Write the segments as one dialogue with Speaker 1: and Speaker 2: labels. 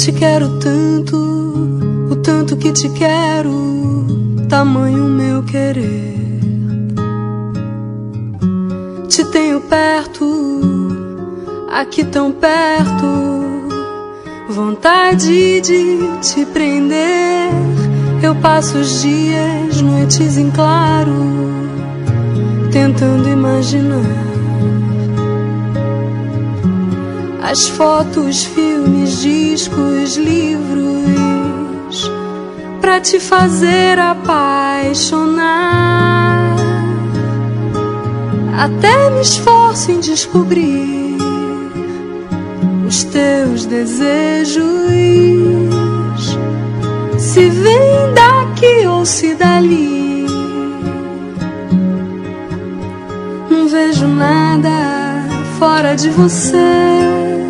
Speaker 1: te quero tanto, o tanto que te quero, tamanho meu querer. Te tenho perto, aqui tão perto, vontade de te prender. Eu passo os dias, noites em claro, tentando imaginar as fotos, filmes, discos, livros, pra te fazer apaixonar. Até me esforço em descobrir os teus desejos, se vem daqui ou se dali. Não vejo nada fora de você,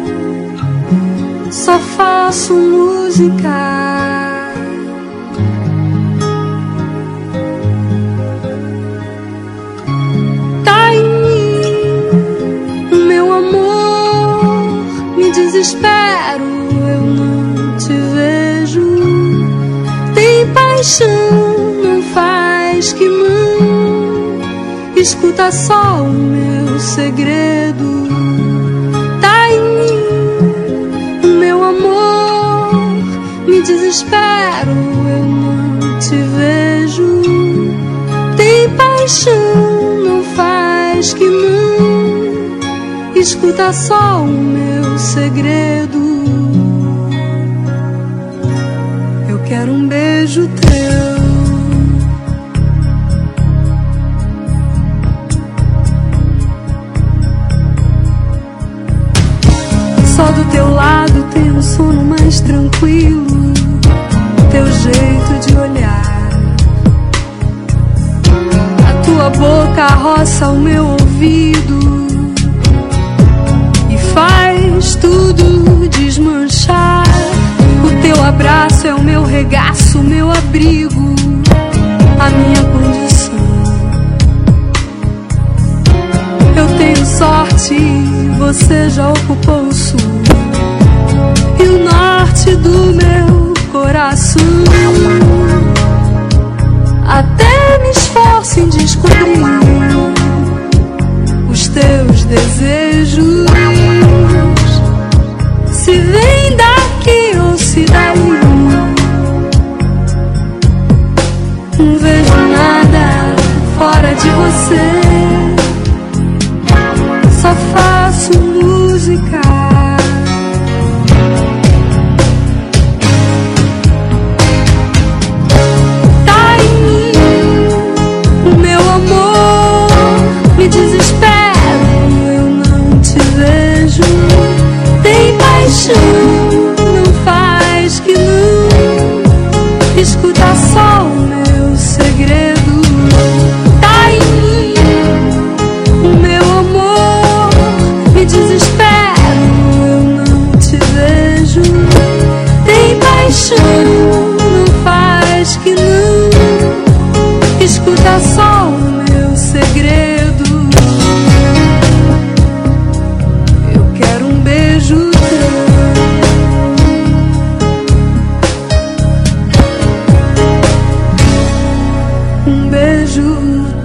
Speaker 1: só faço música. Tá em mim, meu amor, me desespero, eu não te vejo. Tem paixão, não faz que mão, escuta só o meu segredo. Desespero, eu não te vejo. Tem paixão, não faz que não, escuta só o meu segredo. Eu quero um beijo teu, só do teu lado ter um sono mais tranquilo, teu jeito de olhar, a tua boca roça o meu ouvido e faz tudo desmanchar. O teu abraço é o meu regaço, o meu abrigo, a minha condição. Eu tenho sorte, você já ocupou o sul e o norte do meu coração. Até me esforço em descobrir os teus desejos, se vem daqui ou se dali. Não vejo nada fora de você, só faço música. Não faz que não, escuta só o meu segredo. Tá em mim, o meu amor, me desespero, eu não te vejo. Tem paixão, não faz que não, escuta só o meu segredo. Eu quero um beijo teu, um beijo